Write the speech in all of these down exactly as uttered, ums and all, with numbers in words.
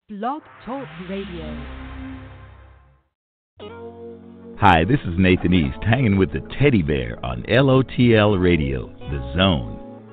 Blog Talk Radio. Hi, this is Nathan East, hanging with the Teddy Bear on L O T L Radio, The Zone.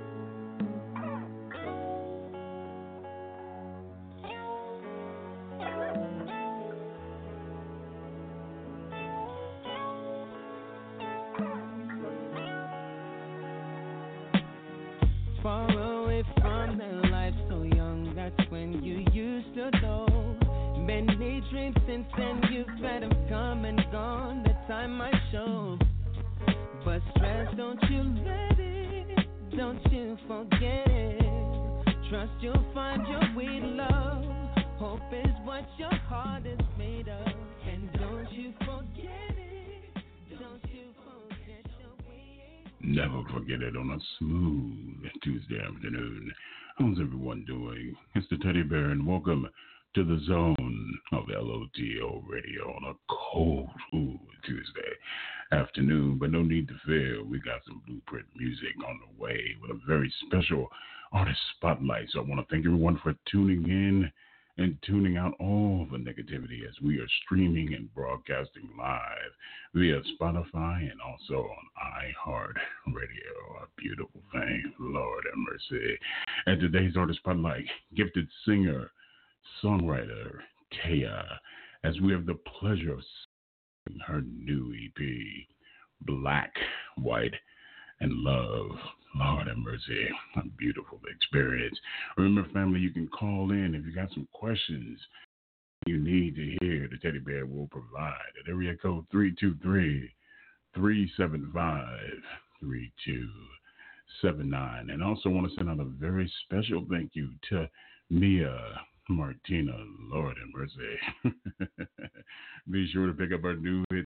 Never forget it on a smooth Tuesday afternoon. How's everyone doing? It's the Teddy Bear, and welcome to the zone of L O T O Radio on a cold ooh, Tuesday afternoon. But no need to fear, we got some blueprint music on the way with a very special artist spotlight. So I want to thank everyone for tuning in and tuning out all the negativity as we are streaming and broadcasting live via Spotify and also on iHeartRadio. A beautiful thing, Lord have mercy. And today's artist spotlight, gifted singer, songwriter, Taya, as we have the pleasure of seeing her new E P, Black, White, and Love. Lord have mercy. A beautiful experience. Remember, family, you can call in if you got some questions you need to hear. The Teddy Bear will provide at area code three two three, three seven five, three two seven nine. And also want to send out a very special thank you to Mia Martina. Lord have mercy. Be sure to pick up our new hit,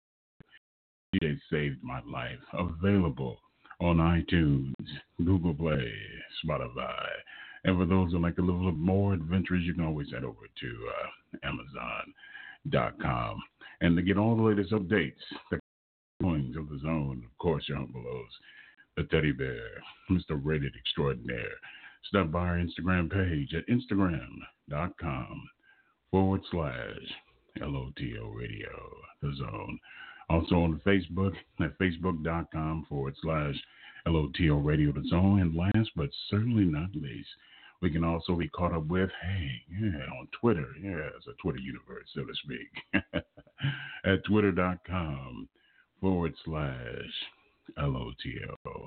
D J Saved My Life, available on iTunes, Google Play, Spotify. And for those who like a little more adventures, you can always head over to uh, Amazon dot com. And to get all the latest updates, the goings of the zone, of course, your Uncle O's, the Teddy Bear, Mister Rated Extraordinaire. Stop by our Instagram page at Instagram.com forward slash L O T O Radio, the zone. Also on Facebook at Facebook.com forward slash L O T O Radio, the zone. And last but certainly not least, we can also be caught up with, hey, yeah, on Twitter. Yeah, it's a Twitter universe, so to speak. At Twitter.com forward slash L O T O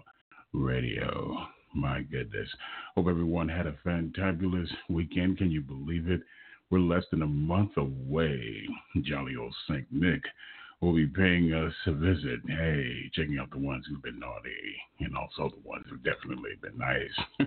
Radio. My goodness. Hope everyone had a fantabulous weekend. Can you believe it? We're less than a month away. Jolly old Saint Nick will be paying us a visit. Hey, checking out the ones who've been naughty and also the ones who've definitely been nice.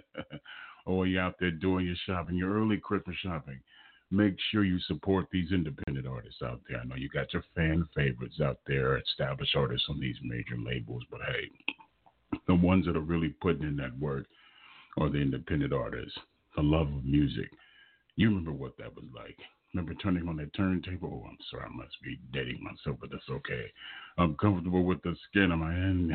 Oh, you out there doing your shopping, your early Christmas shopping. Make sure you support these independent artists out there. I know you got your fan favorites out there, established artists on these major labels, but hey, the ones that are really putting in that work are the independent artists, the love of music. You remember what that was like. Remember turning on that turntable? Oh, I'm sorry, I must be dating myself, but that's okay. I'm comfortable with the skin on my hand.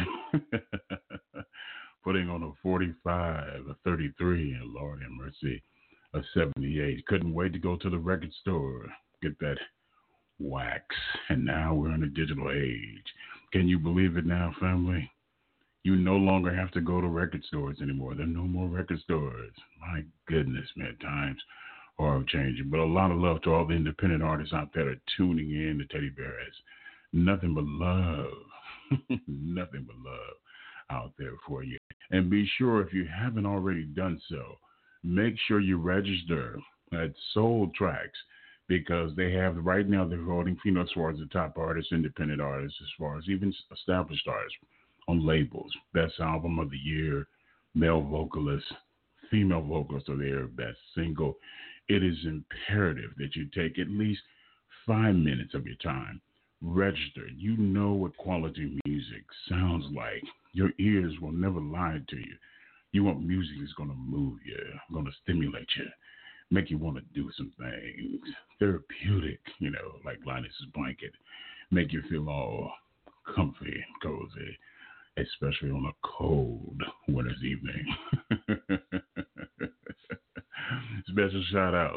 Putting on a forty-five, a thirty-three, and Lord have mercy, a seventy-eight. Couldn't wait to go to the record store, get that wax. And now we're in a digital age. Can you believe it now, family? You no longer have to go to record stores anymore. There are no more record stores. My goodness, man, times are changing. But a lot of love to all the independent artists out there that are tuning in to Teddy Bear. Has nothing but love. Nothing but love out there for you. And be sure, if you haven't already done so, make sure you register at Soul Tracks, because they have, right now, they're voting, you know, as far as the top artists, independent artists, as far as even established artists on labels. Best album of the year, male vocalist, female vocalists are there, best single. It is imperative that you take at least five minutes of your time. Register. You know what quality music sounds like. Your ears will never lie to you. You want music that's going to move you, going to stimulate you, make you want to do some things. Therapeutic, you know, like Linus's blanket. Make you feel all comfy and cozy, especially on a cold winter's evening. Special shout out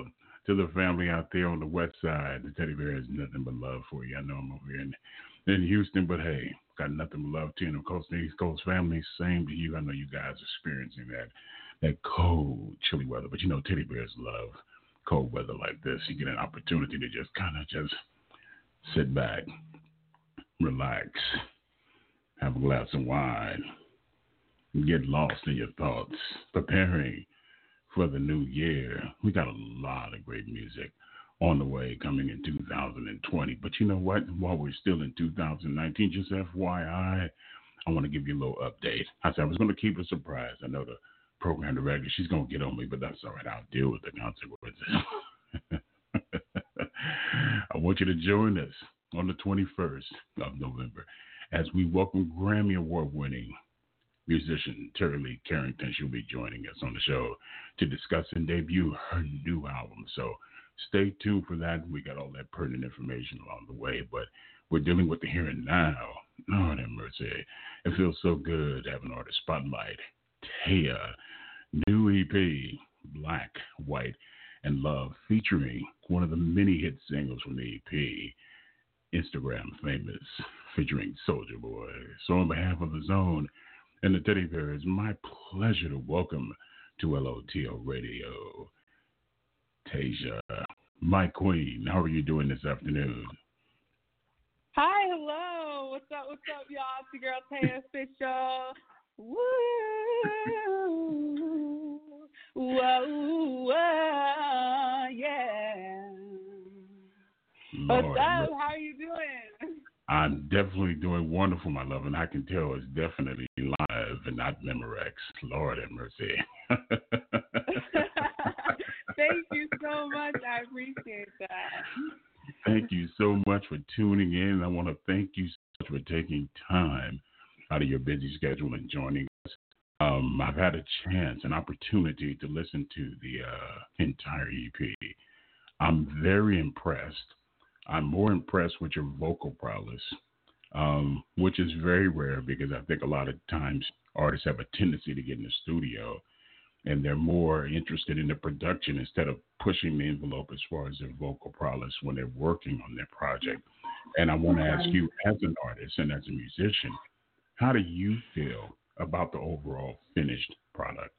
to the family out there on the west side. The teddy bear has nothing but love for you. I know I'm over here in, in Houston, but hey, got nothing but love to you. And of course, the East Coast family, same to you. I know you guys are experiencing that that cold, chilly weather. But you know, teddy bears love cold weather like this. You get an opportunity to just kind of just sit back, relax, have a glass of wine, get lost in your thoughts, preparing for the new year. We got a lot of great music on the way coming in two thousand twenty. But you know what? While we're still in two thousand nineteen, just F Y I, I want to give you a little update. I said I was going to keep it a surprise. I know the program director, she's going to get on me, but that's all right. I'll deal with the consequences. I want you to join us on the twenty-first of November as we welcome Grammy Award winning musician Terry Lee Carrington. She'll be joining us on the show to discuss and debut her new album. So stay tuned for that. We got all that pertinent information along the way, but we're dealing with the here and now. Lord have mercy. It feels so good to have an artist spotlight. Taya, new E P, Black, White, and Love, featuring one of the many hit singles from the E P, Instagram Famous, featuring Soulja Boy. So on behalf of the Zone and the Teddy Bear, it's my pleasure to welcome to L O T L Radio, Tasia, my queen. How are you doing this afternoon? Hi, hello. What's up, what's up, y'all? It's your girl, Taya Official. Woo! Whoa, whoa, yeah. Lord, what's up? How are you doing? I'm definitely doing wonderful, my love, and I can tell it's definitely live and not Memorex. Lord have mercy. Thank you so much. I appreciate that. Thank you so much for tuning in. I want to thank you so much for taking time out of your busy schedule and joining us. Um, I've had a chance, an opportunity to listen to the uh, entire E P. I'm very impressed. I'm more impressed with your vocal prowess, um, which is very rare because I think a lot of times artists have a tendency to get in the studio and they're more interested in the production instead of pushing the envelope as far as their vocal prowess when they're working on their project. And I want to ask you, as an artist and as a musician, how do you feel about the overall finished product?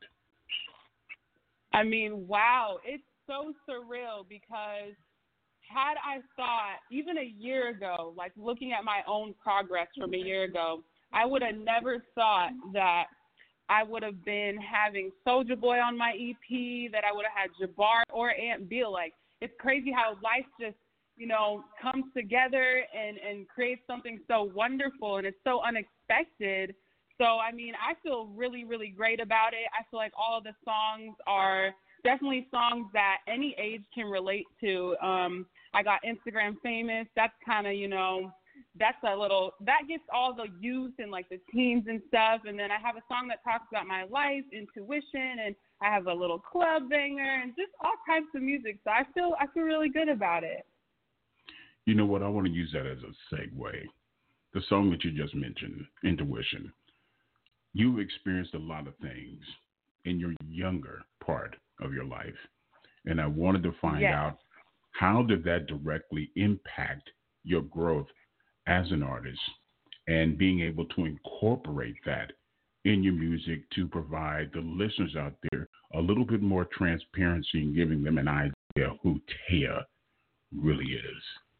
I mean, wow, it's so surreal because had I thought even a year ago, like looking at my own progress from a year ago, I would have never thought that I would have been having Soulja Boy on my E P, that I would have had Jabbar or Aunt Beal. Like, it's crazy how life just, you know, comes together and, and creates something so wonderful, and it's so unexpected. So, I mean, I feel really, really great about it. I feel like all of the songs are definitely songs that any age can relate to. Um, I got Instagram Famous. That's kind of, you know, that's a little, that gets all the youth and like the teens and stuff. And then I have a song that talks about my life, Intuition, and I have a little club banger and just all types of music. So I feel, I feel really good about it. You know what? I want to use that as a segue. The song that you just mentioned, Intuition. You experienced a lot of things in your younger part of your life. And I wanted to find yes. out, how did that directly impact your growth as an artist and being able to incorporate that in your music to provide the listeners out there a little bit more transparency and giving them an idea of who Taya really is?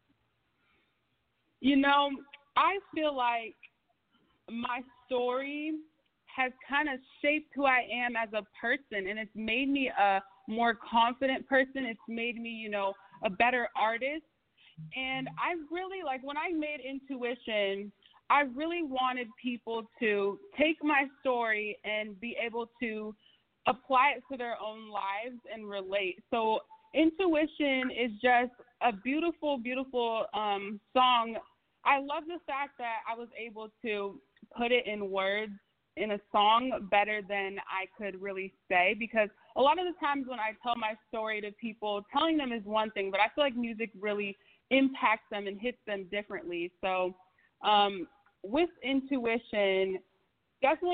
You know, I feel like my story has kind of shaped who I am as a person, and it's made me a more confident person. It's made me, you know, a better artist. And I really, like, when I made Intuition, I really wanted people to take my story and be able to apply it to their own lives and relate. So Intuition is just a beautiful, beautiful um, song. I love the fact that I was able to put it in words in a song better than I could really say, because a lot of the times when I tell my story to people, telling them is one thing, but I feel like music really impacts them and hits them differently. So um, with Intuition, definitely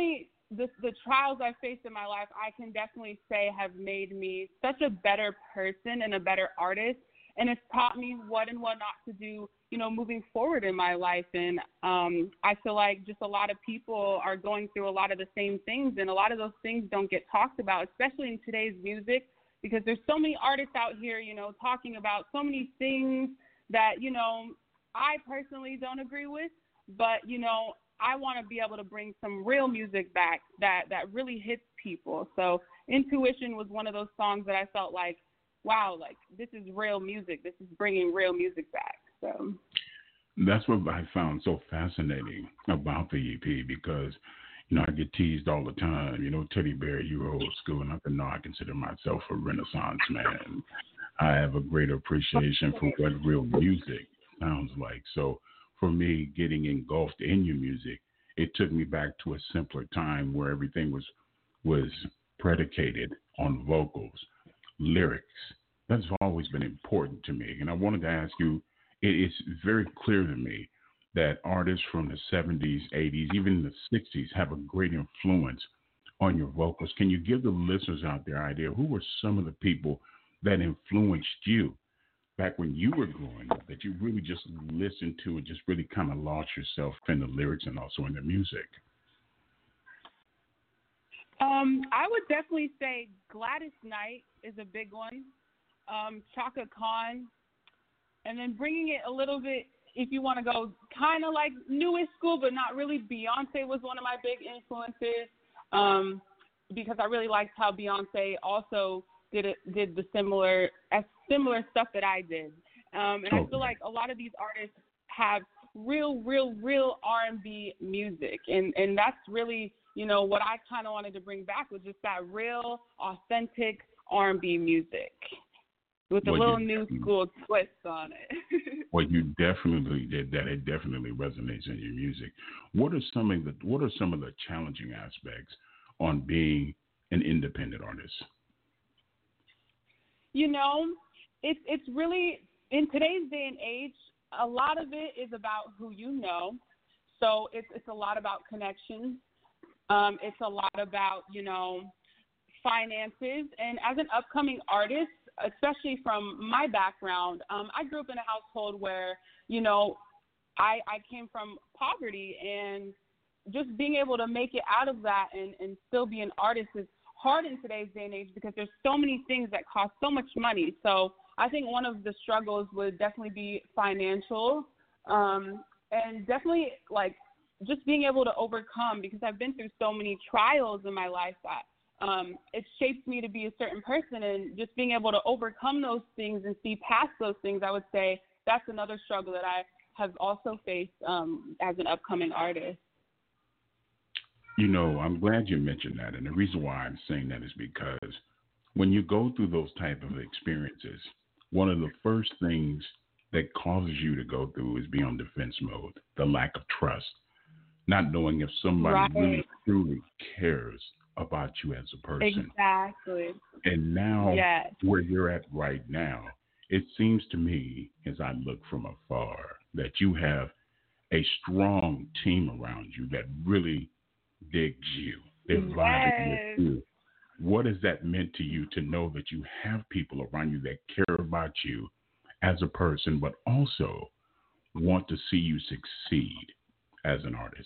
the the trials I faced in my life, I can definitely say have made me such a better person and a better artist. And it's taught me what and what not to do, you know, moving forward in my life. And um, I feel like just a lot of people are going through a lot of the same things, and a lot of those things don't get talked about, especially in today's music, because there's so many artists out here, you know, talking about so many things that, you know, I personally don't agree with. But, you know, I want to be able to bring some real music back that, that really hits people. So Intuition was one of those songs that I felt like, wow, like this is real music. This is bringing real music back. So that's what I found so fascinating about the E P, because, you know, I get teased all the time, you know, Teddy Bear, you're old school. And I said, no, I consider myself a Renaissance man. I have a great appreciation for what real music sounds like. So for me, getting engulfed in your music, it took me back to a simpler time where everything was was predicated on vocals, lyrics. That's always been important to me. And I wanted to ask you, it is very clear to me that artists from the seventies, eighties, even the sixties have a great influence on your vocals. Can you give the listeners out there an idea who were some of the people that influenced you back when you were growing up, that you really just listened to and just really kind of lost yourself in the lyrics and also in the music? Um, I would definitely say Gladys Knight is a big one, um, Chaka Khan, and then bringing it a little bit, if you want to go kind of like newish school, but not really, Beyonce was one of my big influences, um, because I really liked how Beyonce also did it, did the similar as similar stuff that I did. Um, and okay. I feel like a lot of these artists have real, real, real R and B music. And, and that's really, you know, what I kind of wanted to bring back was just that real, authentic R and B music with a well, little new school twist on it. Well, you definitely did that. It definitely resonates in your music. What are some of the What are some of the challenging aspects on being an independent artist? You know, it's it's really, in today's day and age, a lot of it is about who you know. So it's it's a lot about connections. Um, it's a lot about, you know, finances. And as an upcoming artist, especially from my background, um, I grew up in a household where, you know, I, I came from poverty, and just being able to make it out of that and, and still be an artist is hard in today's day and age, because there's so many things that cost so much money. So I think one of the struggles would definitely be financial, um, and definitely like just being able to overcome, because I've been through so many trials in my life that um, it shaped me to be a certain person, and just being able to overcome those things and see past those things, I would say that's another struggle that I have also faced um, as an upcoming artist. You know, I'm glad you mentioned that. And the reason why I'm saying that is because when you go through those type of experiences, one of the first things that causes you to go through is be on defense mode, the lack of trust, not knowing if somebody right. really truly cares about you as a person. Exactly. And now yes. where you're at right now, it seems to me, as I look from afar, that you have a strong team around you that really digs you. They're yes. vibing with you. What has that meant to you to know that you have people around you that care about you as a person, but also want to see you succeed as an artist?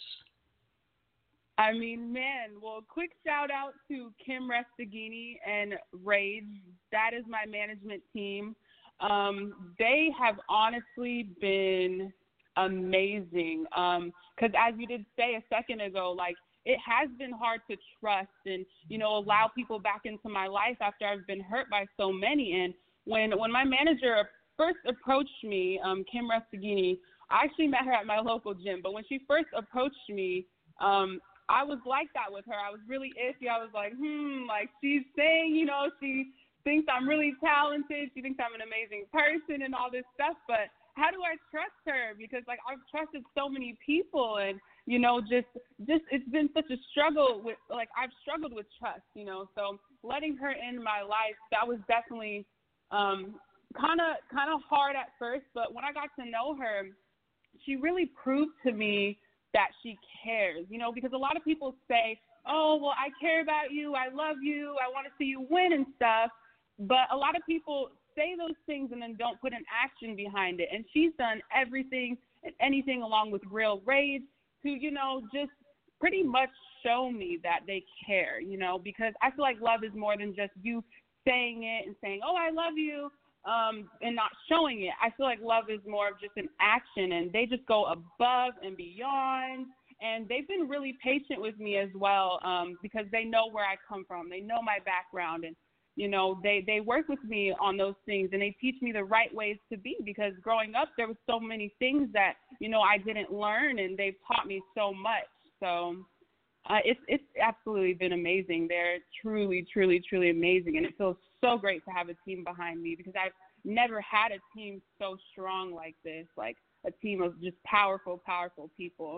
I mean, man, well, quick shout out to Kim Restaghini and Rage. That is my management team. Um, they have honestly been amazing. Um, 'cause as you did say a second ago, like, it has been hard to trust and, you know, allow people back into my life after I've been hurt by so many. And when when my manager first approached me, um, Kim Restaghini, I actually met her at my local gym. But when she first approached me, um, I was like that with her. I was really iffy. I was like, hmm, like she's saying, you know, she thinks I'm really talented. She thinks I'm an amazing person and all this stuff. But how do I trust her? Because, like, I've trusted so many people, and, you know, just, just it's been such a struggle with, like, I've struggled with trust, you know. So letting her in my life, that was definitely um, kind of kind of hard at first. But when I got to know her, she really proved to me that she cares, you know, because a lot of people say oh, well, I care about you, I love you, I want to see you win and stuff. But a lot of people say those things and then don't put an action behind it. And she's done everything and anything along with Real Rage to, you know, just pretty much show me that they care, you know, because I feel like love is more than just you saying it and saying, oh, I love you, um, and not showing it. I feel like love is more of just an action, and they just go above and beyond. And they've been really patient with me as well, um, because they know where I come from. They know my background, and, you know, they, they work with me on those things, and they teach me the right ways to be, because growing up there was so many things that, you know, I didn't learn, and they've taught me so much. So uh, it's it's absolutely been amazing. They're truly, truly, truly amazing, and it feels so great to have a team behind me, because I've never had a team so strong like this, like a team of just powerful, powerful people.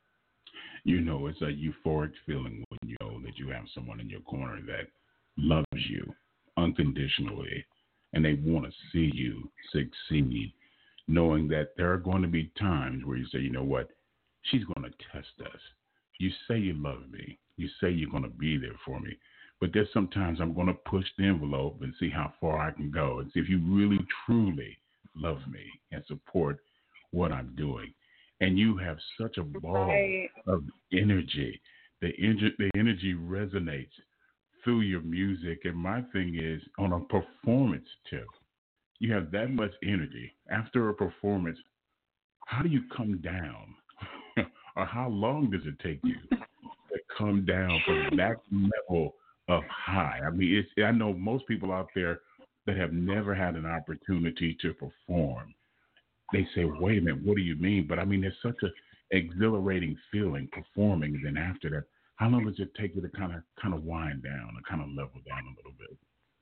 You know, it's a euphoric feeling when you know that you have someone in your corner that loves you unconditionally, and they want to see you succeed, knowing that there are going to be times where you say, you know what, she's going to test us. You say you love me. You say you're going to be there for me. But there's sometimes I'm going to push the envelope and see how far I can go and see if you really, truly love me and support what I'm doing. And you have such a ball right. of energy. The, en- the energy resonates through your music. And my thing is, on a performance tip, you have that much energy. After a performance, how do you come down? Or how long does it take you to come down from that level of high? I mean, it's, I know most people out there that have never had an opportunity to perform, they say, wait a minute, what do you mean? But I mean, it's such an exhilarating feeling performing. And then after that, how long does it take you to kind of kind of wind down or kind of level down a little bit?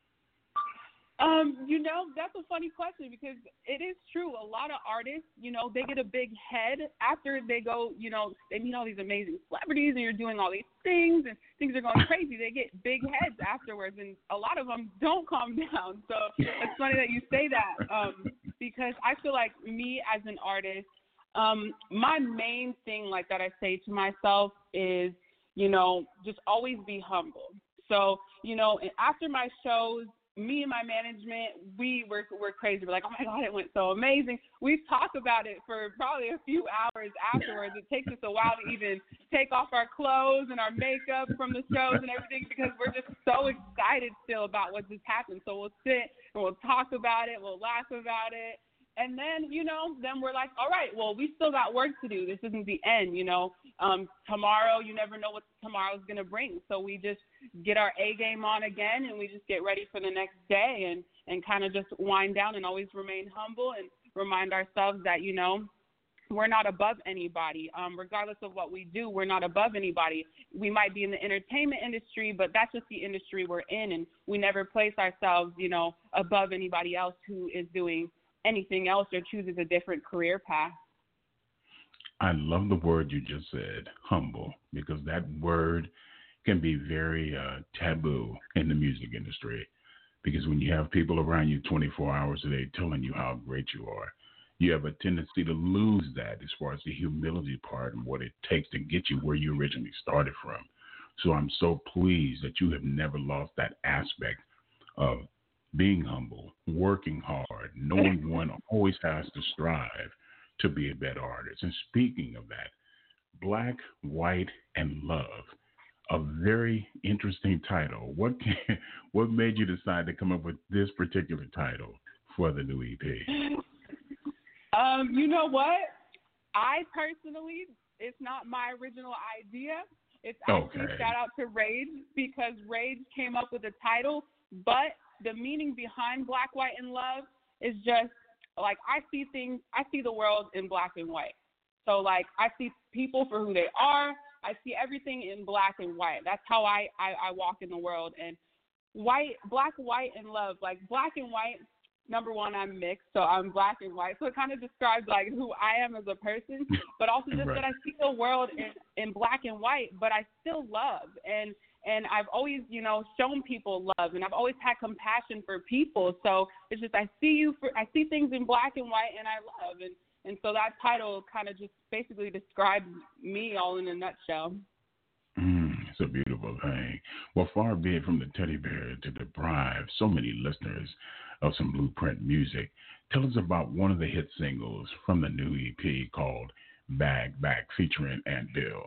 Um, you know, that's a funny question, because it is true. A lot of artists, you know, they get a big head after they go, you know, they meet all these amazing celebrities and you're doing all these things and things are going crazy. They get big heads afterwards, and a lot of them don't calm down. So it's funny that you say that, um, because I feel like me as an artist, um, my main thing like that I say to myself is, you know, just always be humble. So, you know, after my shows, me and my management, we were were crazy. We're like, oh my God, it went so amazing. We've talked about it for probably a few hours afterwards. It takes us a while to even take off our clothes and our makeup from the shows and everything, because we're just so excited still about what just happened. So we'll sit and we'll talk about it, we'll laugh about it. And then, you know, then we're like, all right, well, we still got work to do. This isn't the end, you know. Um, tomorrow, you never know what tomorrow's going to bring. So we just get our A game on again, and we just get ready for the next day, and, and kind of just wind down and always remain humble and remind ourselves that, you know, we're not above anybody. Um, regardless of what we do, we're not above anybody. We might be in the entertainment industry, but that's just the industry we're in, and we never place ourselves, you know, above anybody else who is doing anything else or chooses a different career path. I love the word you just said, humble, because that word can be very uh, taboo in the music industry, because when you have people around you twenty-four hours a day telling you how great you are, you have a tendency to lose that as far as the humility part and what it takes to get you where you originally started from. So I'm so pleased that you have never lost that aspect of being humble, working hard, knowing one always has to strive to be a better artist. And speaking of that, Black, White, and Love, a very interesting title. What can, what made you decide to come up with this particular title for the new E P? Um, you know what? I personally, it's not my original idea. It's actually okay. shout out to Rage, because Rage came up with the title, but the meaning behind Black, White, and Love is just like, I see things, I see the world in black and white. So like, I see people for who they are. I see everything in black and white. That's how I, I, I walk in the world. And white, black, white, and love, like black and white, number one, I'm mixed, so I'm black and white. So it kind of describes like who I am as a person, but also just right. that I see the world in, in black and white, but I still love. And And I've always, you know, shown people love, and I've always had compassion for people. So it's just, I see you for, I see things in black and white, and I love. And, and so that title kind of just basically describes me all in a nutshell. Mm, it's a beautiful thing. Well, far be it from the teddy bear to deprive so many listeners of some Blueprint music. Tell us about one of the hit singles from the new E P called Bag Back featuring Ant Bill.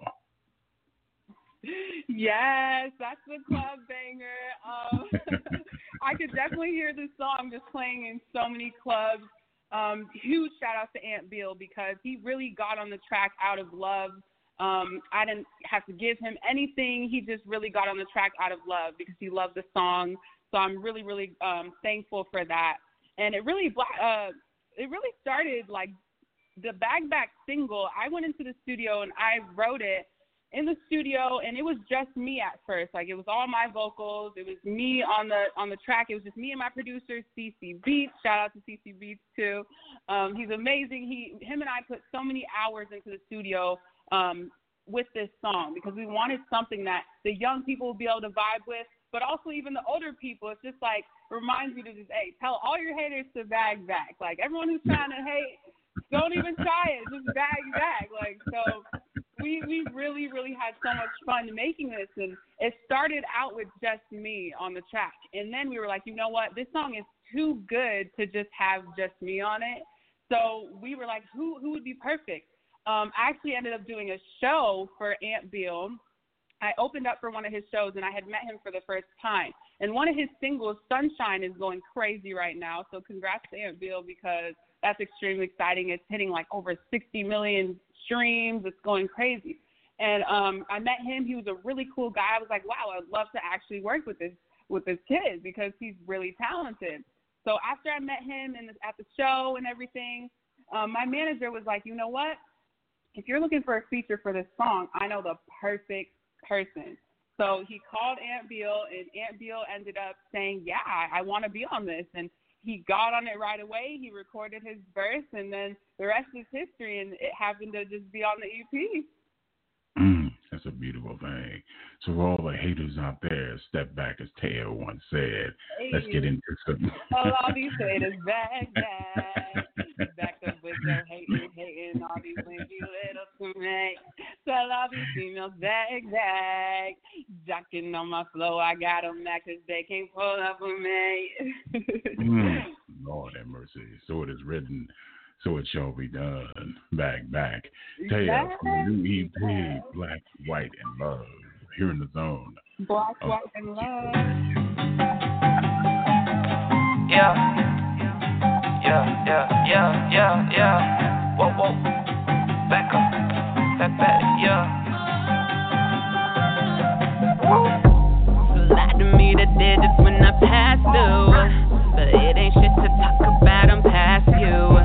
Yes, that's the club banger. Um, I could definitely hear this song just playing in so many clubs. Um, huge shout out to Ant Bill because he really got on the track out of love. Um, I didn't have to give him anything. He just really got on the track out of love because he loved the song. So I'm really, really um, thankful for that. And it really, uh, it really started like the Bag Back single. I went into the studio and I wrote it in the studio, and it was just me at first. Like, it was all my vocals. It was me on the on the track. It was just me and my producer, C C Beats. Shout out to C C Beats too. Um, he's amazing. He, him, and I put so many hours into the studio um, with this song because we wanted something that the young people would be able to vibe with, but also even the older people. It's just like reminds you to just hey, tell all your haters to bag back. Like, everyone who's trying to hate, don't even try it. Just bag back. Like, so. We we really, really had so much fun making this, and it started out with just me on the track. And then we were like, you know what, this song is too good to just have just me on it. So we were like, who who would be perfect? Um, I actually ended up doing a show for Ant Bill. I opened up for one of his shows, and I had met him for the first time. And one of his singles, Sunshine, is going crazy right now. So congrats to Ant Bill because that's extremely exciting. It's hitting like over sixty million streams. It's going crazy. And um, I met him. He was a really cool guy. I was like, wow, I'd love to actually work with this with this kid because he's really talented. So after I met him in the, at the show and everything, um, my manager was like, you know what? If you're looking for a feature for this song, I know the perfect person. So he called Ant Bill, and Ant Bill ended up saying, yeah, I, I want to be on this. And he got on it right away. He recorded his verse, and then the rest is history, and it happened to just be on the E P. Mm, that's a beautiful thing. So for all the haters out there, step back, as Teo once said. Hey. Let's get into some. All these haters, back, back. Back up with your hating, hating, all these winky little snakes. Tell all these females, back, back. Jocking on my flow, I got them back because they can't pull up with me. mm, Lord have mercy. So it is written, so it shall be done. Back, back. Tell you from the new E P, Black, White, and Love. Here in the zone. Black, White, and Love. Yeah. Yeah, yeah, yeah, yeah, yeah. Whoa, whoa. Back up. Back, back, yeah. Woo. Lied to me that did this when I passed through. But it ain't shit to talk about, I'm past you.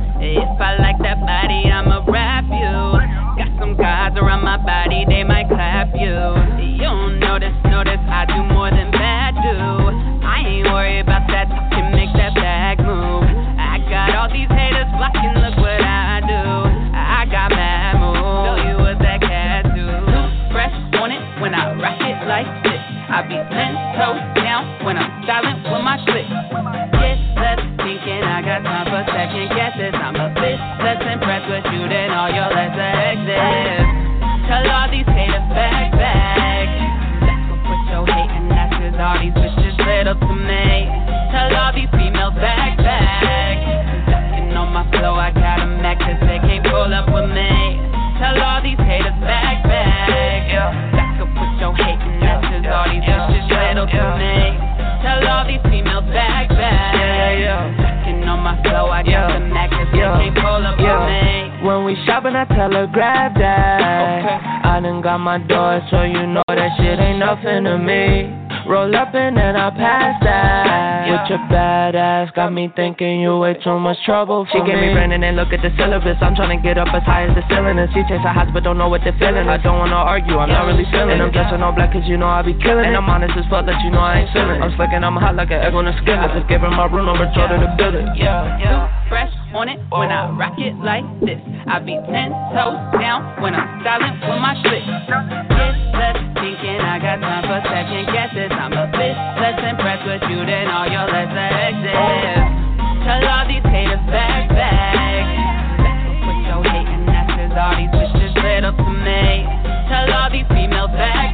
If I like that body, I'ma rap you. Got some guys around my body, they might clap you. You don't notice, notice, I do more than bad do. I ain't worried about that, can make that bag move. I got all these haters blocking, look what I do. I got mad moves, show you what that cat do. Fresh on it when I rock it like this. I be ten toes down when I'm silent with my shit. Get less thinking, I got time for second guesses. I'm a bit less impressed with you than all your lesser exes. Tell all these haters back, back. That's what put your hating asses, all these bitches lit up to me. Tell all these females back, back. Ducking on my flow, I got them mad cause they can't pull up with me. Tell all these haters back, back. Yeah. That's what put your hating asses, all these bitches lit up to me. Tell all these females back, back. Yeah, yeah. Ducking on my flow, I got them mad cause they can't pull up with me. When we shopping, I tell her grab that. Okay. I done got my door, so you know that shit ain't nothing to me. Roll up and then I pass that. Yeah. With your bad ass, got me thinking you way too much trouble for me. She gave me Brandon and look at the syllabus. I'm trying to get up as high as the ceiling. And she chase the highs but don't know what they're feeling. I don't wanna argue, I'm yeah. not really feeling. And I'm dressing all black cause you know I be killing. And I'm honest as fuck, let you know I ain't feeling. I'm slick and I'm hot like an egg on a skillet. Just give her my room number, told her to build it. Yeah, yeah. Fresh on it when I rock it like this. I be ten toes down when I'm silent with my shit. Get less thinking, I got time for second guesses. I'm a bit less impressed with you than all your lesser exes. Tell all these haters back, back. That's what put your hating asses, all these bitches lit up to me. Tell all these females back,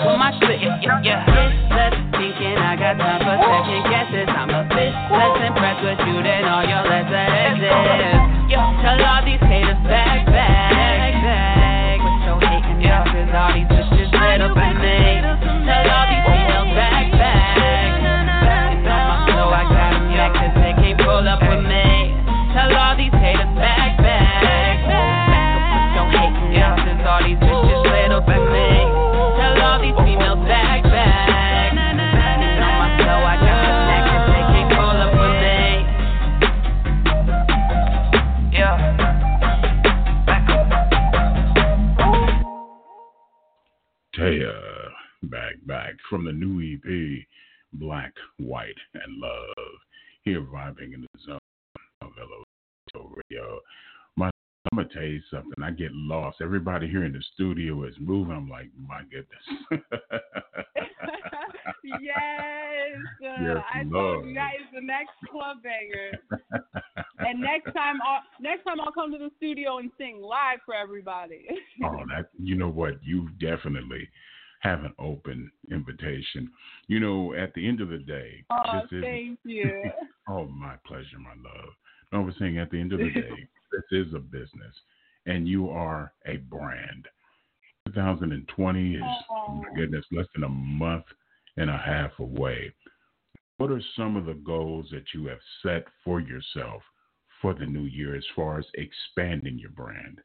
with my shit. Yeah, yeah. Less thinking I got time for second guesses. I'm a bit less impressed with you than all your less adjectives. Yo, tell all these haters back, back, back. Quit your hating, yeah, cause all these bitches lit up in me. Tell all these females back, back. Backing on my flow, I got them back cause they can't pull up with me. Tell all these haters back, back, back. Quit your hating, yeah, cause all these bitches lit up in me. Tell all these females back, back. Backing on my flow, I got them back cause they can't pull up with me. Yeah. Taya, back, back from the new E P, Black, White, and Love. Here vibing in the zone of L O T L Radio. My, I'm going to tell you something. I get lost. Everybody here in the studio is moving. I'm like, my goodness. Yes. Uh, Yes, I Lord. told you guys the next club banger. And next time, I'll, next time I'll come to the studio and sing live for everybody. Oh, that, you know what? You definitely have an open invitation. You know, at the end of the day, Oh, this is, thank you. oh, my pleasure, my love. No, I was saying at the end of the day, this is a business, and you are a brand. twenty twenty is, oh my goodness, less than a month and a half away. What are some of the goals that you have set for yourself for the new year as far as expanding your brand?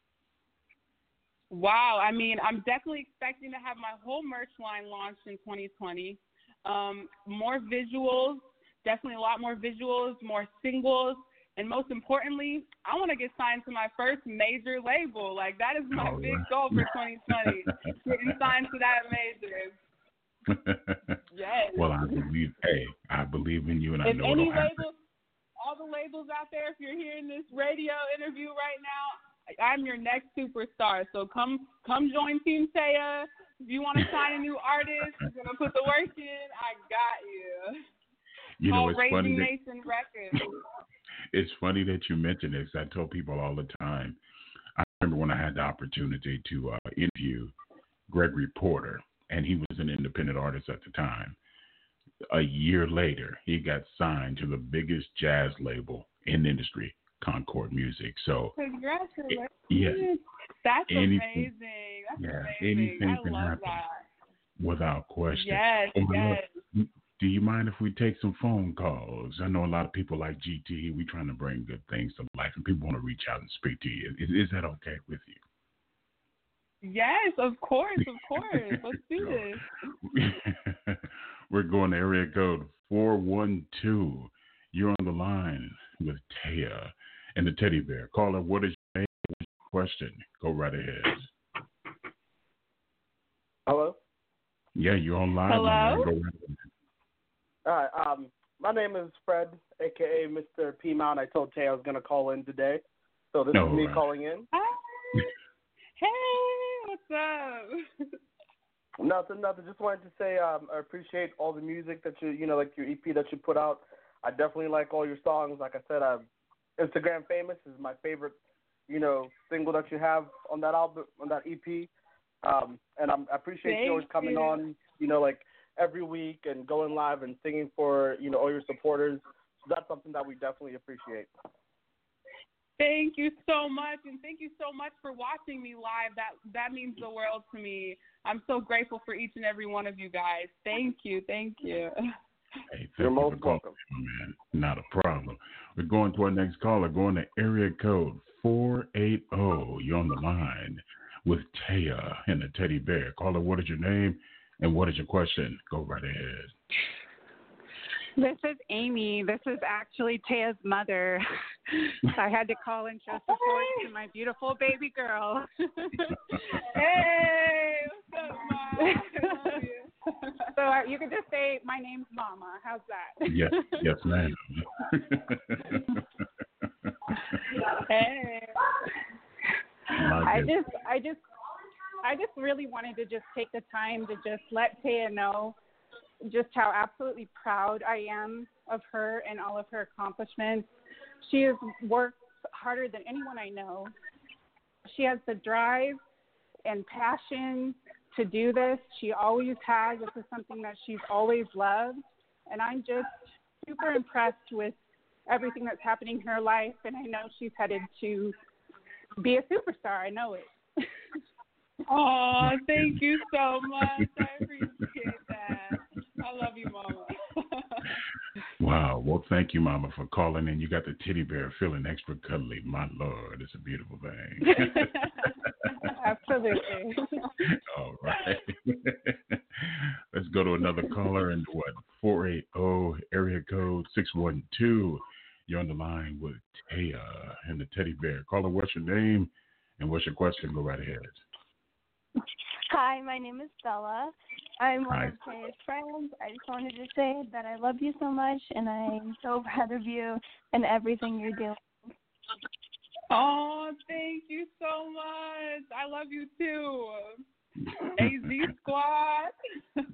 Wow. I mean, I'm definitely expecting to have my whole merch line launched in twenty twenty. Um, more visuals, definitely a lot more visuals, more singles. And most importantly, I want to get signed to my first major label. Like, that is my oh, big right. goal for twenty twenty, getting signed to that major. Yes. Well, I believe, hey, I believe in you, and I If know any it'll happen. label, all the labels out there, if you're hearing this radio interview right now, I'm your next superstar. So come come join Team Taya. If you want to sign a new artist, you're going to put the work in, I got you. You know, Call it's Raging funny. That, Nation Records. it's funny that you mention this. I tell people all the time. I remember when I had the opportunity to uh, interview Gregory Porter, and he was an independent artist at the time. A year later, he got signed to the biggest jazz label in the industry, Concord Music. So, Congratulations. yes, That's anything, amazing. That's yeah, amazing. anything I can love happen that. without question. Yes, Oh, my yes. Lord. Do you mind if we take some phone calls? I know a lot of people like G T. We're trying to bring good things to life, and people want to reach out and speak to you. Is, is that okay with you? Yes, of course, of course. Let's do this. We're going to area code four one two. You're on the line with Taya and the Teddy Bear. Caller, what is your name? What's your question? Go right ahead. Hello? Yeah, you're on live. Hello? Go right ahead. All right. Um, my name is Fred, a k a. Mister P. Mount. I told Tay I was going to call in today. So this No, is me right. calling in. Hi. Hey, what's up? Nothing, nothing. Just wanted to say um, I appreciate all the music that you, you know, like your E P that you put out. I definitely like all your songs. Like I said, I'm Instagram Famous is my favorite, you know, single that you have on that album, on that E P. Um, and I'm, I appreciate Thank you always coming you. on, you know, like every week and going live and singing for, you know, all your supporters. So that's something that we definitely appreciate. Thank you so much, and thank you so much for watching me live. That that means the world to me. I'm so grateful for each and every one of you guys. Thank you, thank you. Hey, thank You're you most for calling, welcome. man. Not a problem. We're going to our next caller. Going to area code four eight zero. You're on the line with Taya and the Teddy Bear. Caller, what is your name and what is your question? Go right ahead. This is Amy. This is actually Taya's mother. I had to call and show support to my beautiful baby girl. Hey, what's up, Mom? I love you. So uh, you could just say, my name's Mama. How's that? Yes, yes, ma'am. Hey. I just, I just, I just really wanted to just take the time to just let Taya know just how absolutely proud I am of her and all of her accomplishments. She has worked harder than anyone I know. She has the drive and passion to do this. She always has. This is something that she's always loved. And I'm just super impressed with everything that's happening in her life. And I know she's headed to be a superstar. I know it. Oh, thank you so much. I appreciate that. I love you, Mama. Wow. Well, thank you, Mama, for calling in. You got the teddy bear feeling extra cuddly. My Lord, it's a beautiful thing. Absolutely. All right. Let's go to another caller and what? four eight zero, area code six one two. You're on the line with Taya and the teddy bear. Caller, what's your name and what's your question? Go right ahead. Hi, my name is Bella. I'm one Hi. of Taya's friends. I just wanted to say that I love you so much, and I'm so proud of you and everything you're doing. Oh, thank you so much. I love you too. A Z Squad.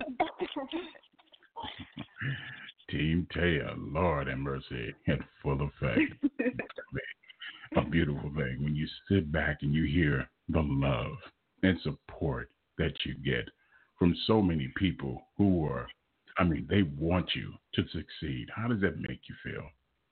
Team Taya, Lord have mercy, in full effect. A beautiful thing when you sit back and you hear the love and support that you get from so many people who are, I mean, they want you to succeed. How does that make you feel?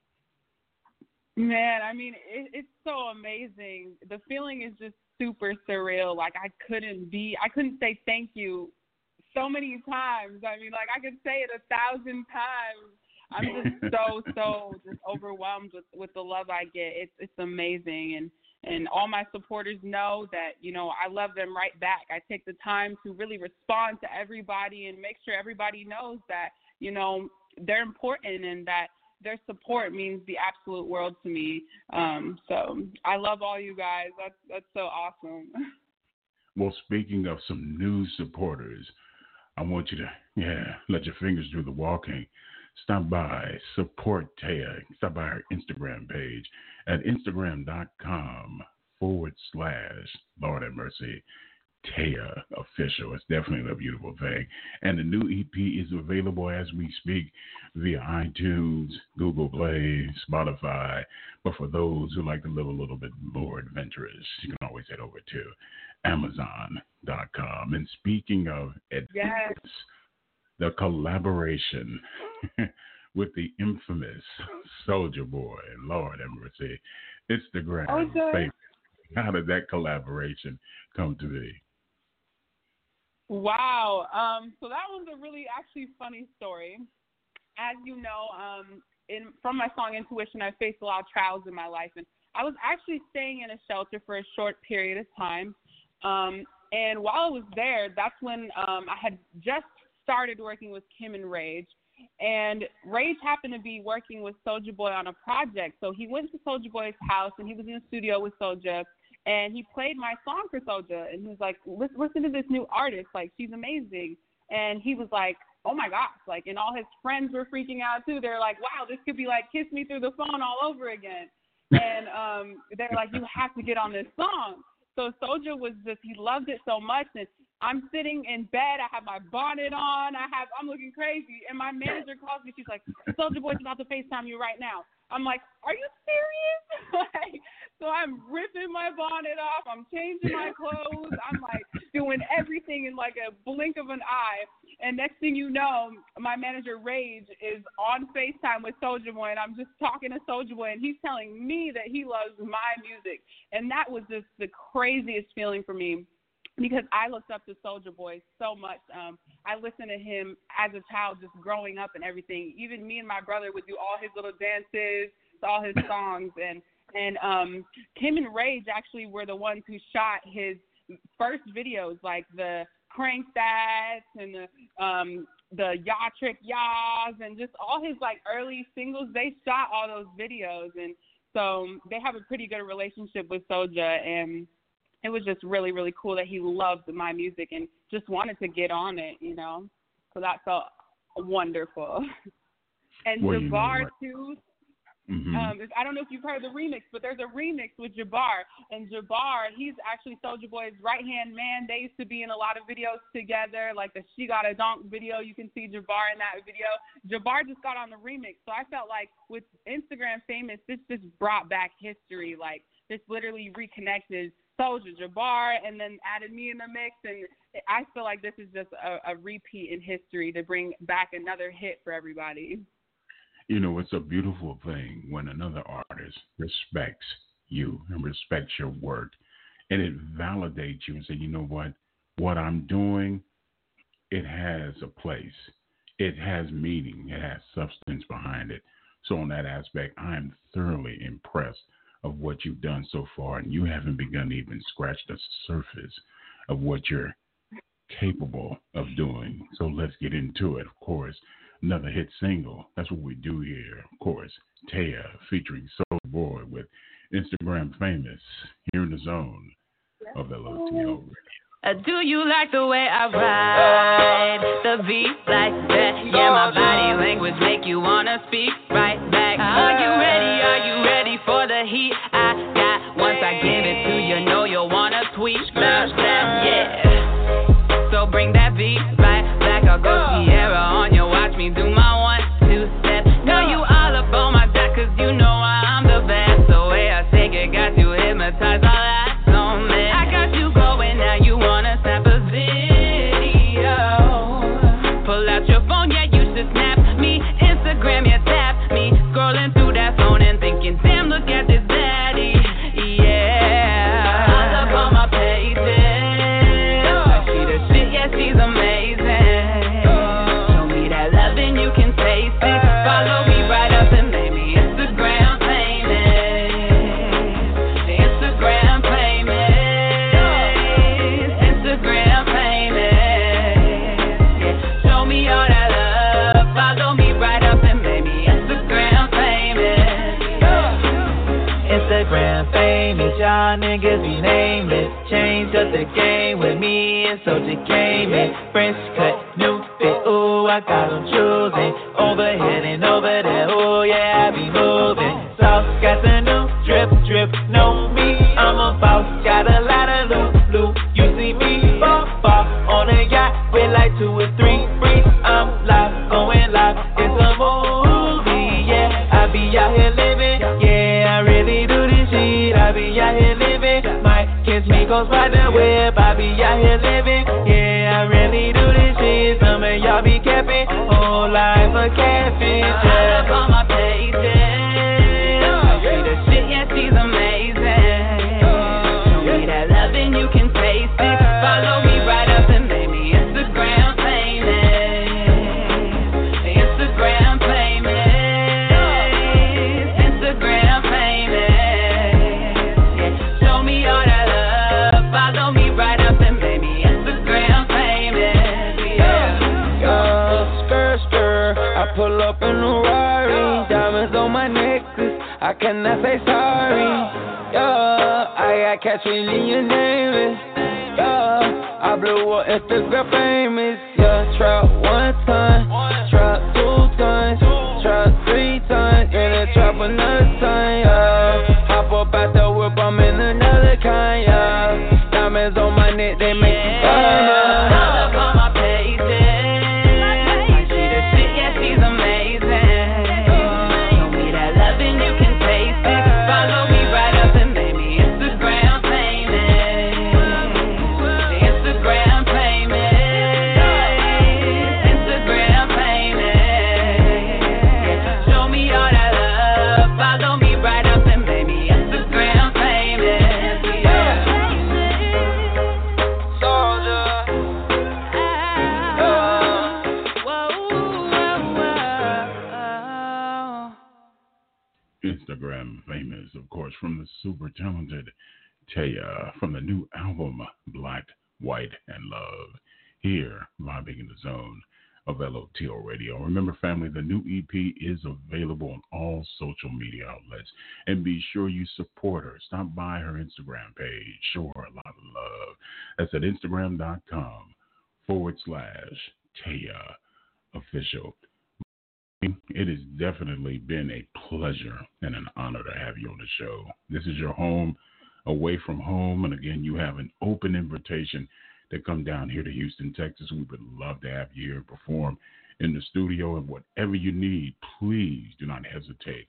Man, I mean, it, it's so amazing. The feeling is just super surreal. Like I couldn't be, I couldn't say thank you so many times. I mean, like I could say it a thousand times. I'm just so, so just overwhelmed with, with the love I get. It's it's amazing. And, and all my supporters know that, you know, I love them right back. I take the time to really respond to everybody and make sure everybody knows that, you know, they're important and that their support means the absolute world to me. Um, so I love all you guys. That's, that's so awesome. Well, speaking of some new supporters, I want you to, yeah, let your fingers do the walking. Stop by, support Taya. Stop by her Instagram page at instagram.com forward slash, Lord have mercy, Taya Official. It's definitely a beautiful thing. And the new E P is available as we speak via iTunes, Google Play, Spotify. But for those who like to live a little bit more adventurous, you can always head over to amazon dot com. And speaking of adventures, Yes. the collaboration with the infamous Soulja Boy, Lord have mercy, Instagram Okay. famous. How did that collaboration come to be? Wow. Um, so that one's a really actually funny story. As you know, um, in from my song Intuition, I faced a lot of trials in my life, and I was actually staying in a shelter for a short period of time. Um, and while I was there, that's when um, I had just started working with Kim and Rage. And Rage happened to be working with Soulja Boy on a project. So he went to Soulja Boy's house, and he was in the studio with Soulja, and he played my song for Soulja. And he was like, listen, listen to this new artist. Like, she's amazing. And he was like, oh, my gosh. Like, and all his friends were freaking out, too. They're like, wow, this could be like Kiss Me Through the Phone all over again. And um, they're like, you have to get on this song. So Soulja was just, he loved it so much. And I'm sitting in bed. I have my bonnet on. I have, I'm looking crazy. And my manager calls me. She's like, Soulja Boy's about to FaceTime you right now. I'm like, are you serious? Like, so I'm ripping my bonnet off. I'm changing my clothes. I'm like doing everything in like a blink of an eye. And next thing you know, my manager Rage is on FaceTime with Soulja Boy, and I'm just talking to Soulja Boy, and he's telling me that he loves my music. And that was just the craziest feeling for me, because I looked up to Soulja Boy so much. Um, I listened to him as a child, just growing up and everything. Even me and my brother would do all his little dances to all his songs. And and um, Kim and Rage actually were the ones who shot his first videos, like the Crank Stats and the um, the Yaw Trick Yaws, and just all his like early singles. They shot all those videos, and so they have a pretty good relationship with Soulja, and it was just really, really cool that he loved my music and just wanted to get on it, you know. So that felt wonderful. And Well, Jabbar, you know too. Mm-hmm. Um, I don't know if you've heard the remix, but there's a remix with Jabbar. And Jabbar, he's actually Soulja Boy's right-hand man. They used to be in a lot of videos together, like the She Got a Donk video. You can see Jabbar in that video. Jabbar just got on the remix. So I felt like with Instagram Famous, this just brought back history. Like, this literally reconnected Soulja Jabbar, and then added me in the mix. And I feel like this is just a, a repeat in history to bring back another hit for everybody. You know, it's a beautiful thing when another artist respects you and respects your work, and it validates you and say, you know what, what I'm doing, it has a place. It has meaning. It has substance behind it. So on that aspect, I am thoroughly impressed of what you've done so far, and you haven't begun to even scratch the surface of what you're capable of doing. So let's get into it. Of course, another hit single. That's what we do here. Of course, Taya featuring Soulja Boy with Instagram Famous here in the zone of L O T L Radio. Uh, do you like the way I ride the beat like that? Yeah, my body language make you wanna speak right back. Are you ready? Are you ready for the heat I got? Once I give it to you, know you'll wanna tweet that, that, yeah. So bring that beat right back. I'll go Sierra on you, watch me do my one, two step. Know you all up on my jack, cause you know I'm the best. The way I shake it got you hypnotized, all eyes on me. I got you going now, you wanna snap a video. Pull out your phone, yeah, you should snap me. Instagram, yeah, tap me. Scrolling through that phone and thinking, damn, look at this baddie. Yeah, all up on my pages. I see the shit, yeah, she's amazing. Show me that love and you can taste it. Follow me right up and make me Instagram famous. Instagram famous. Instagram famous. Yeah. Show me all that love. Follow me right up and make me Instagram famous. Instagram famous, y'all niggas be nameless. Changed up the game with me and Soulja came in. French cut, new fit, ooh, I got them choosing. Overhead and over there, ooh, yeah, I be moving. Sauce got the new drip, drip, know me, I'm a boss. Got a lot of loot, loot, you see me, ball, ball. On a yacht with like two or three freaks. I'm live, going live, it's a movie, yeah. I be out here living, yeah, I really do this shit. I be out here living, might kiss me, go by the web. I be out here living, yeah, I really do this shit. Some of y'all be capping, whole life a catfish, yeah. All up on my pages. I see the shit, yeah, she's amazing. Show me that love and you can taste it. Follow me right up and make me Instagram famous. Instagram famous. Instagram famous. Yeah. Show me all that love. Follow me right up and make me Instagram famous. Yeah. Yeah, skirt, skirt. I pull up in a Rari, diamonds on my necklace. I cannot say sorry. Yeah, I got cash really your name is. Yeah, I blew up Instagram famous. Yeah, trap one time, trap two times, trap three times, in a trap another time. Yeah, hop up out the whip, I'm in another kind. Yeah, diamonds on my neck, they make you fine. Yeah. All up on my pages. I see the shit, yeah, she's amazing. Show me that love and you can taste it. Follow me right up and make me Instagram famous. Instagram famous. Instagram famous. Yeah. Show me all that love. Follow me right up and make me Instagram famous. Yeah. Soulja. Instagram Famous, of course, from the super talented Taya, from the new album Black, White, and Love, here, vibing in the zone of L O T L Radio. Remember, family, the new E P is available on all social media outlets, and be sure you support her. Stop by her Instagram page. Show her a lot of love. That's at Instagram.com forward slash Taya Official. It has definitely been a pleasure and an honor to have you on the show. This is your home away from home. And again, you have an open invitation to come down here to Houston, Texas. We would love to have you here perform in the studio. And whatever you need, please do not hesitate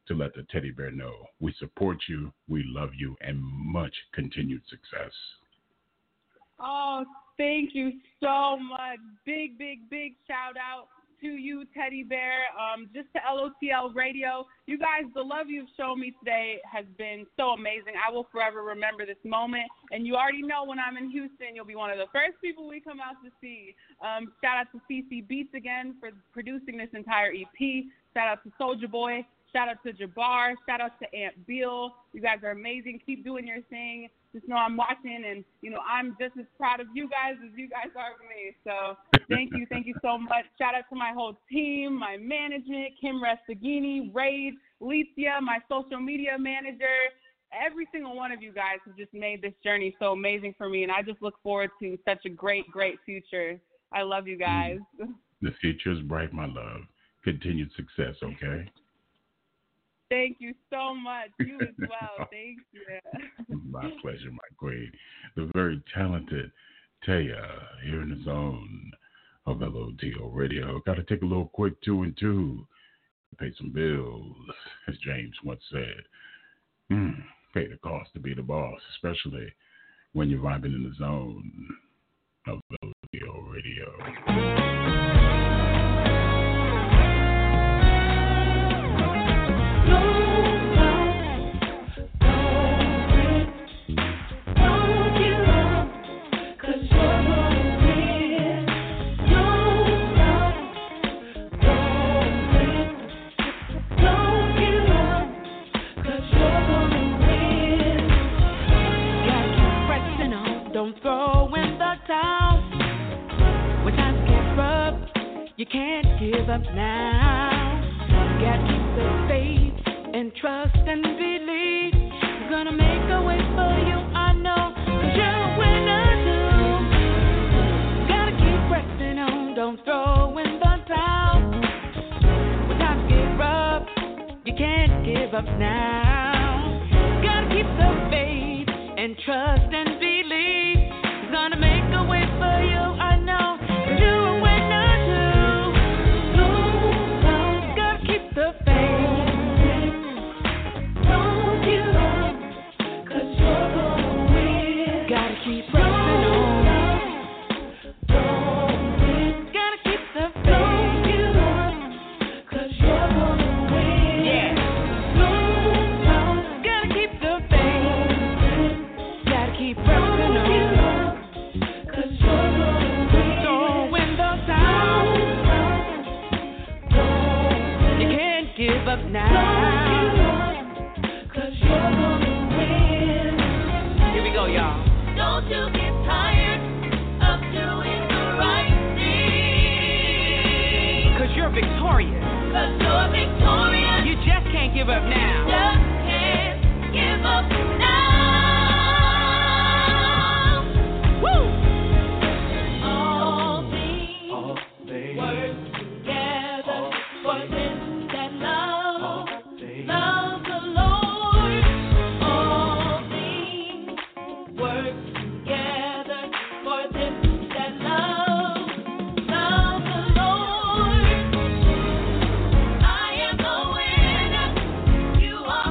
to let the teddy bear know we support you, we love you, and much continued success. Oh, thank you so much. Big, big, big shout out to you, Teddy Bear. Um, just to L O T L Radio. You guys, the love you've shown me today has been so amazing. I will forever remember this moment. And you already know when I'm in Houston, you'll be one of the first people we come out to see. Um, shout out to C C Beats again for producing this entire E P. Shout out to Soulja Boy. Shout out to Jabbar. Shout out to Aunt Beal. You guys are amazing. Keep doing your thing. Just know I'm watching, and, you know, I'm just as proud of you guys as you guys are of me. So thank you. Thank you so much. Shout out to my whole team, my management, Kim Restaghini, Raid, Licia, my social media manager. Every single one of you guys have just made this journey so amazing for me, and I just look forward to such a great, great future. I love you guys. The future is bright, my love. Continued success, okay? Thank you so much. You as well. Thank you. My pleasure, my queen. The very talented Taya here in the zone of L O T O Radio. Got to take a little quick two and two. Pay some bills, as James once said. Mm, pay the cost to be the boss, especially when you're vibing in the zone of L O T O Radio. You can't give up now. You gotta keep the faith and trust and believe. You're gonna make a way for you, I know, 'cause you're a winner too. You gotta keep pressing on, don't throw in the towel. When times get rough, you can't give up now. You gotta keep the faith and trust and believe. You're gonna make a way for you, I know, 'cause you're a winner. Give up now, 'cause you're gonna win. Here we go, y'all. Don't you get tired of doing the right thing, 'cause you're victorious. 'Cause you're victorious. You just can't give up now. Just can't give up now. Woo! All things, All things work together for this. Love the Lord, all things work together for them that love, love the Lord. I am the winner, you are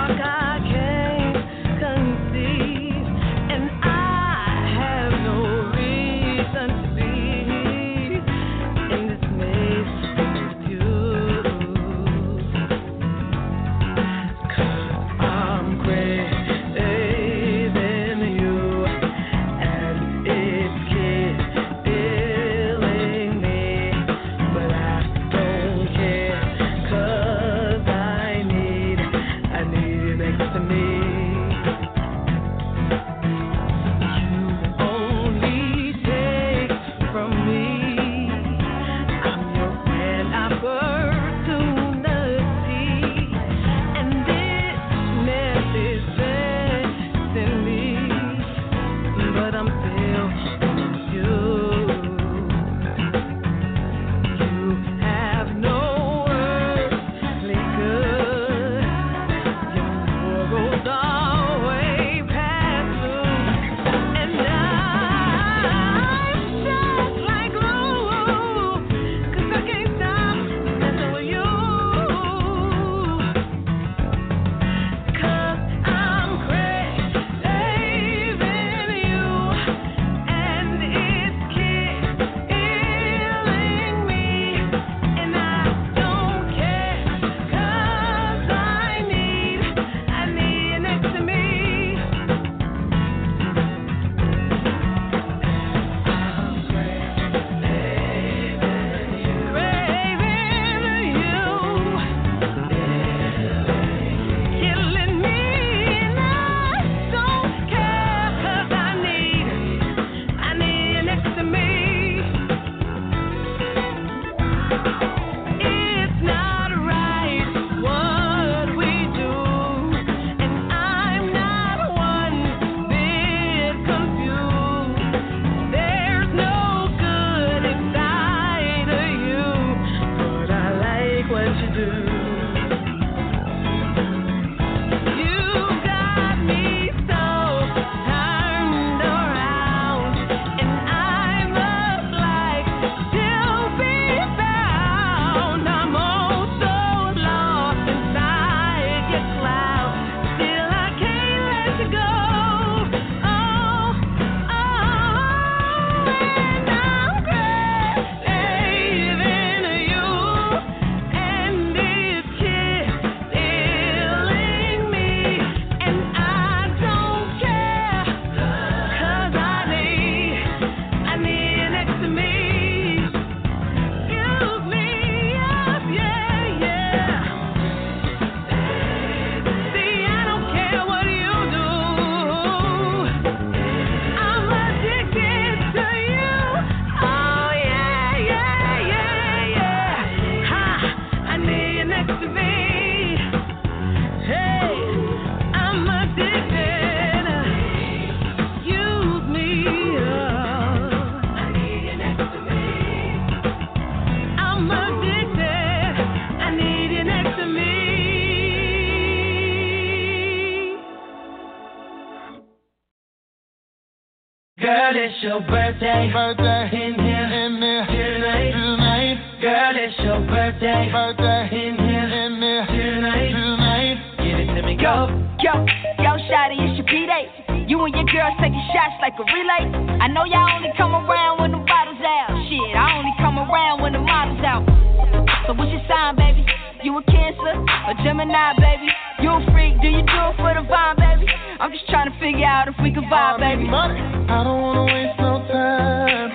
Girl, it's your birthday. Birthday. In here. In there. Tonight. Tonight. Girl, it's your birthday. Birthday. In here. In there. Tonight. Tonight. Give it to me. Go. Yo, yo, shawty, it's your B-Day. You and your girls taking shots like a relay. I know y'all only come around when the bottles out. Shit, I only come around when the model's out. So what's your sign, baby? You a Cancer or Gemini, baby? You a freak, do you do it for the vibe, baby? I'm just trying to figure out if we can vibe, baby. Money. I don't wanna waste no time.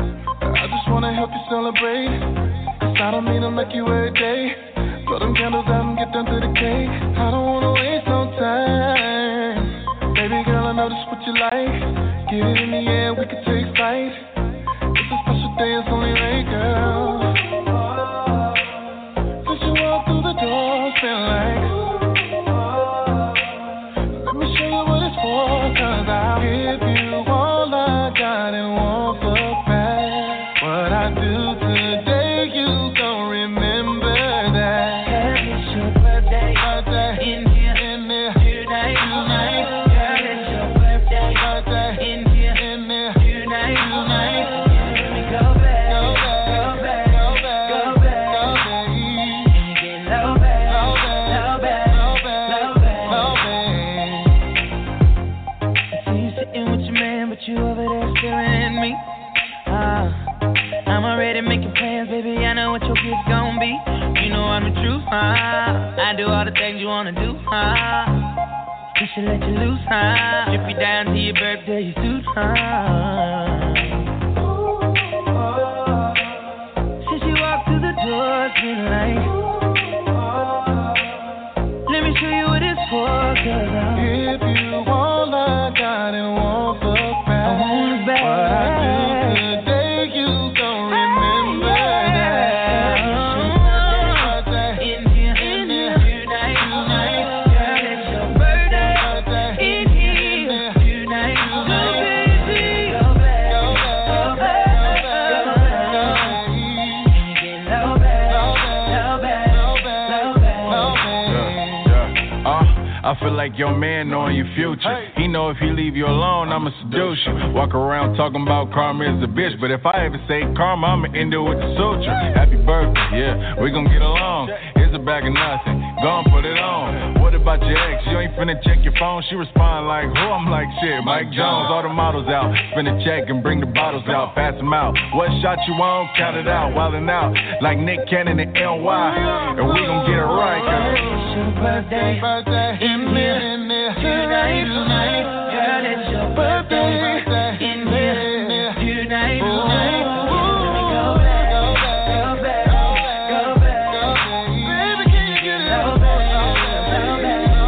I just wanna help you celebrate. Cause I don't need them like you every day. Blow them candles out and get down to the cake. I don't wanna waste no time. Baby girl, I know this what you like. Get it in the air, we can take flight. It's a special day, it's only right, girl. Since you walk through the door, feel like let me show you what it's for. Cause I'll give you all I got and won't look back. What I do today, you gon' remember that. Girl, it's your birthday. Birthday. In here. In there. Tonight. Tonight. Girl, it's your birthday. Birthday. In here. In should let you loose, huh? Strip you down to your birthday, you suit, huh? Since you walked through the door, it's been like, let me show you what it's for, cause I'm, if you want like I didn't want the back, I want it back. What I do today, you don't remember that. In here, in here, tonight, tonight, girl, it's your birthday. In here, tonight, tonight, baby, go back, go back, go back, go back. Can you get low back, low back, low back, low back? Yeah, yeah. Uh, I feel like your man knowing your future. He know if he leave you alone, I'ma seduce you. Walk around talking about karma is a bitch, but if I ever say karma, I'ma end it with the suture. Happy birthday, yeah, we gon' get along. Here's a bag of nothing, go and put it on. What about your ex? You ain't finna check your phone. She respond like, who? I'm like, shit, Mike Jones. All the models out, spin a check and bring the bottles out, pass them out. What shot you on? Count it out, wildin' out like Nick Cannon and N Y. And we gon' get it right, cause it's your birthday, birthday. In here, in here, tonight, tonight, girl, it's your birthday. In here, tonight, tonight, go back, go back, go back, go back, go back. Baby, can you get it? Go back, go back, go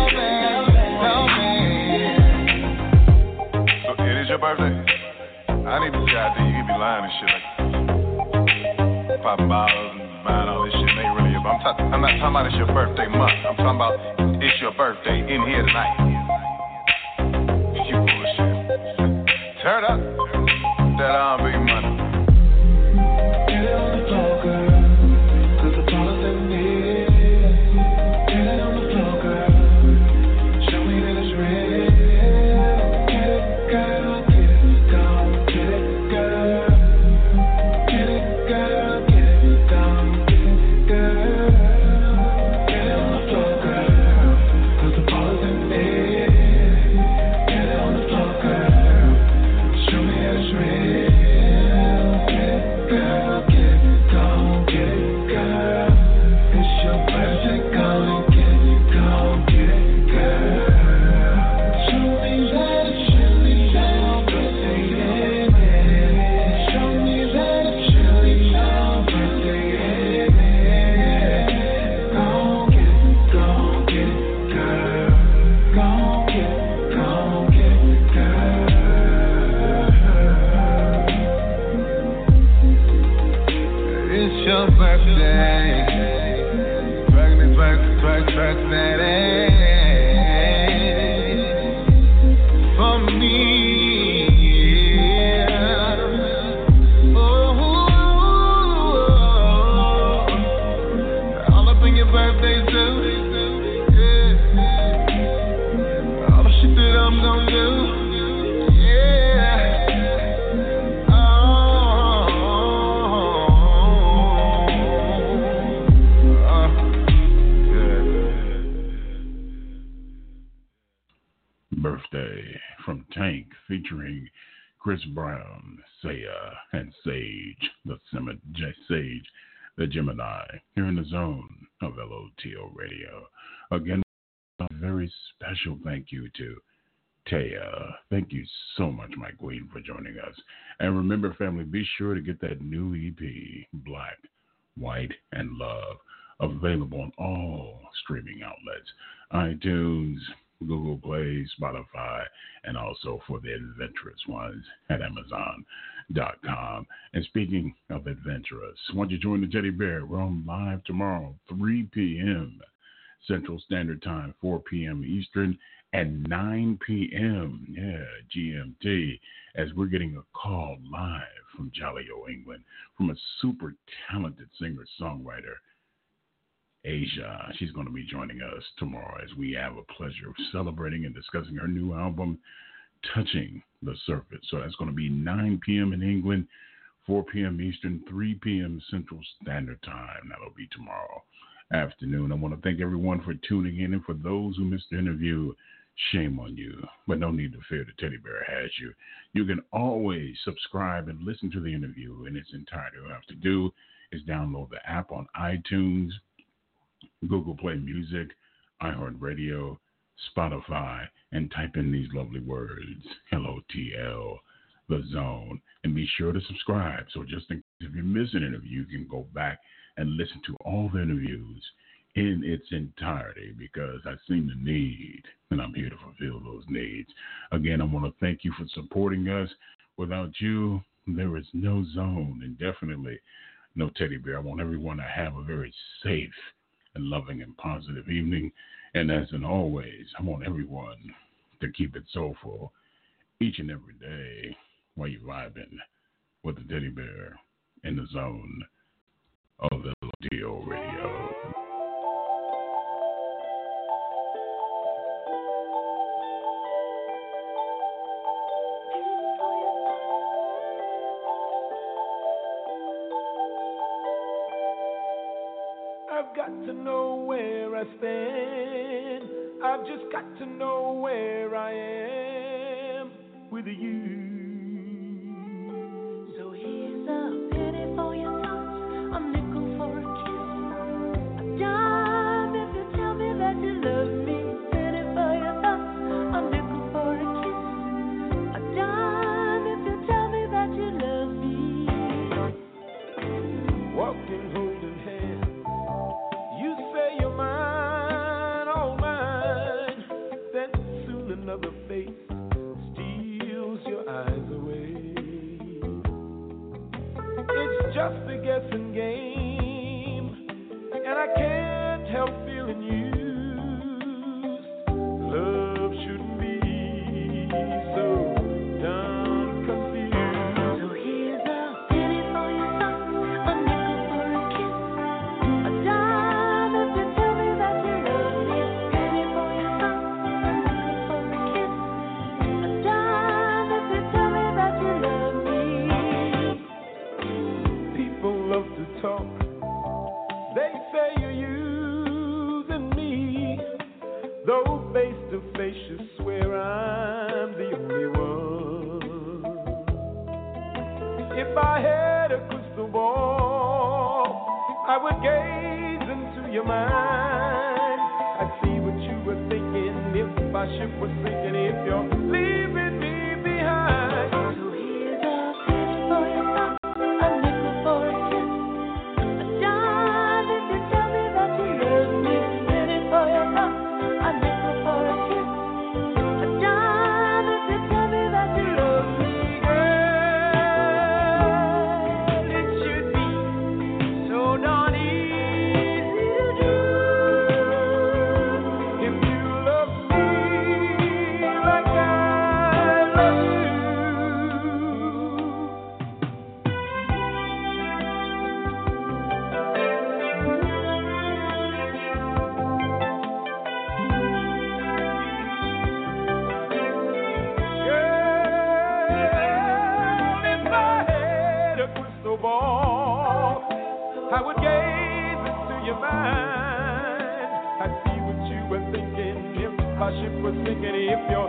back, go back. It is your birthday. I need to see out there. You could be lying and shit like popping bottles and buying all this shit. Ain't really. I'm, t- I'm not talking about it's your birthday month. I'm talking about it's your birthday in here tonight. You bullshit. Turn up that R and B money. Get it on the floor, girl. Cause the dollars in here. Get it on the floor, girl. Show me that it's real. Get it, girl. Get it, go. Get it, girl. Get it, girl. Get it, go. Get it, girl. Get it on the floor, girl. Cause the dollars in here. Get it on the floor, girl. Show me that it's real. Get it, girl. Get it, go. Get it, girl. It's your birthday, go. Get it, go. Get it, girl. Show me that it's really your birthday, yeah. Show me that it's really your birthday, yeah. Go get it, go get it, girl. Go get it, go get it, girl. It's your birthday. Birthday, birthday, birthday, birthday. For me. Oh, all up in your birthday too. Yeah. All the shit that I'm gonna do. Yeah. Oh. Uh, yeah. Birthday from Tank featuring Chris Brown, Saya, and Sage, the Sim- J- Sage, the Gemini, here in the zone of L O T O Radio. Again, a very special thank you to Taya. Thank you so much, my queen, for joining us. And remember, family, be sure to get that new E P, Black, White, and Love, available on all streaming outlets, iTunes, Google Play, Spotify, and also for the adventurous ones at Amazon dot com. And speaking of adventurous, why don't you join the Teddy Bear? We're on live tomorrow, three p.m. Central Standard Time, four p.m. Eastern, and nine p.m. yeah, G M T, as we're getting a call live from Jolly O, England, from a super talented singer-songwriter, Asia. She's going to be joining us tomorrow as we have a pleasure of celebrating and discussing her new album, Touching the Surface. So that's going to be nine p.m. in England, four p.m. Eastern, three p.m. Central Standard Time. That'll be tomorrow afternoon. I want to thank everyone for tuning in, and for those who missed the interview, shame on you. But no need to fear, the Teddy Bear has you. You can always subscribe and listen to the interview in its entirety. All you have to do is download the app on iTunes, Google Play Music, iHeartRadio, Spotify, and type in these lovely words, L O T L, The Zone, and be sure to subscribe. So just in case if you miss an interview, you can go back and listen to all the interviews in its entirety, because I've seen the need, and I'm here to fulfill those needs. Again, I want to thank you for supporting us. Without you, there is no Zone, and definitely no Teddy Bear. I want everyone to have a very safe and loving and positive evening. And as in always, I want everyone to keep it soulful each and every day while you're vibing with the Teddy Bear in the Zone of the L O T L Radio. I've got to know where I stand. I've just got to know where I am with you. So here's a penny for your thoughts, a nickel for a kiss, a dime if you tell me that you love me. Penny for your thoughts, a nickel for a kiss, a dime if you tell me that you love me. Walking, holding hands. You say you're mine, all mine. Then soon another face steals your eyes away. It's just a guessing game, and I can't help feeling used. Love shouldn't be so done confused. So here's a penny for your thoughts, a nickel for a kiss, a dime if you tell me that you love me. Penny for your thoughts, a nickel for a kiss, a dime if you tell me that you love me. People love to talk. They say you're using me, though face to face you swear I'm the only one. If I had a crystal ball, I would gaze into your mind. I'd see what you were thinking if my ship was sinking, if you're leaving me behind. So here's a penny for your thoughts, a nickel for a kiss, a dime if you tell me that you love me. Penny for your thoughts, a nickel for a kiss, a dime if you tell me that you love me. Girl, it should be so darn easy to do if you love me like I love you. Girl, if I had a crystal ball, I would gaze into your mind. I'd see what you were thinking if my ship was sinking, if you're